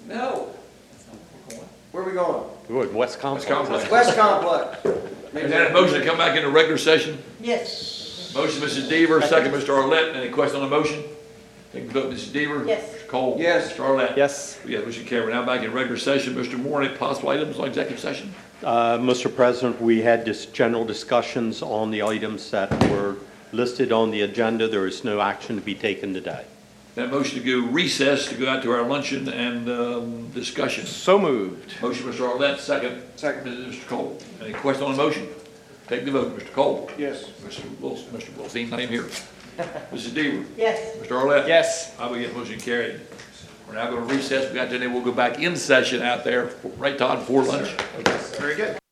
No. Where are we going? Good, West Complex. West Complex. Is that a motion to come back into regular session? Yes. Motion, Mrs. Deaver, second, Mr. Arlett. Any question on the motion? Take the vote, Mrs. Deaver. Yes. Mr. Cole. Yes. Mr. Arlett. Yes. Yes, motion carried. We're now back in regular session. Mr. Moore, any possible items on executive session? Mr. President, we had just general discussions on the items that were listed on the agenda. There is no action to be taken today. That motion to go recess to go out to our luncheon and discussion. So moved. Motion, Mr. Arlett, second. Second. Mr. Cole. Any question on the motion? Take the vote. Mr. Cole. Yes. Mr. Wilson. Mr. Wilson, not even here. Mrs. Deaver. Yes. Mr. Arlett. Yes. I will get motion carried. We're now going to recess. We got to, then we'll go back in session out there, right, Todd, before lunch? Very good.